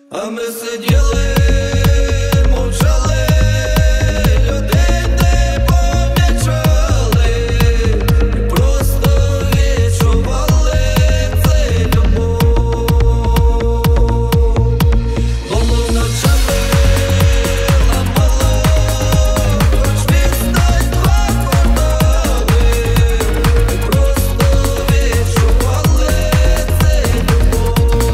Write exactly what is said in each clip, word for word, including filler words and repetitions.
А ми сиділи, мовчали, людей не помічали, і просто відчували цей любов. Головно ночами ламало, хоч відстань два квартали, і просто відчували цей любов.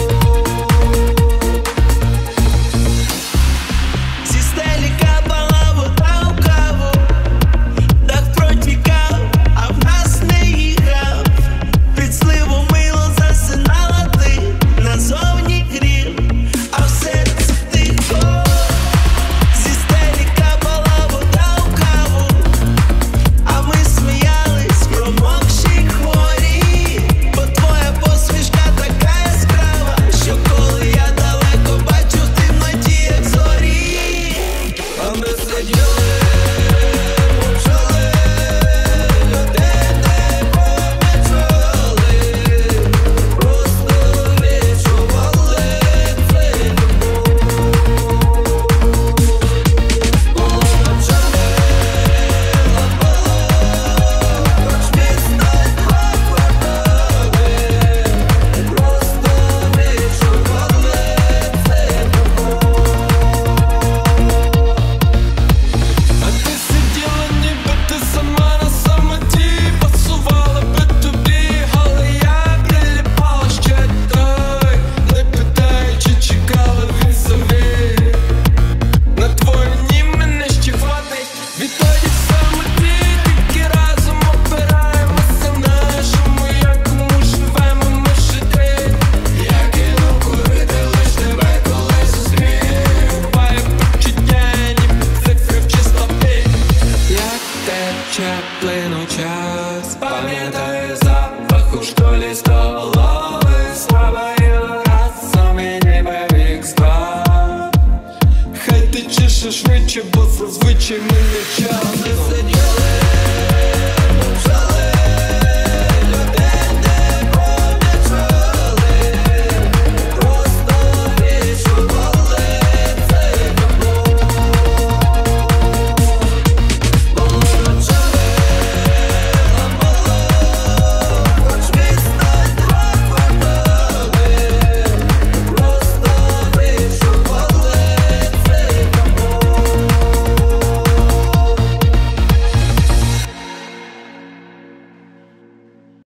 Зі стелі капала вода у каву, дах протікав, а в нас не їхав. Під сливу мило засинала ти, назовні грів, а в серці тихо. Зі стелі капала вода у каву, а ми сміялись, промокші хворі, бо твоя посмішка така яскрава, що коли я далеко бачу в темноті, як зорі. А ми сиділи, мовчали, людей не помічали, просто відчували цей любов. Головно ночами ламало, хоч відстань два квартали, і просто відчували цей любов. А ти сиділа, ніби ти сама на самоті, пасувала би тобі, але я приліпала ще той, не питаю, чи чекала він собі. На твою ні мене ще хватить, відтоді в самоті, тільки разом опираємося нашому, якому живемо ми жити. Я кинув курити лиш тебе, коли зустрів. Буває почуття, ніби цифри в чистоті. Як тече, плинув час, пам'ятаю запах у школі столової, спробую разом і ніби вік склав. Хай тече ще швидше, бо зазвичай ми не час. Ми сиділи,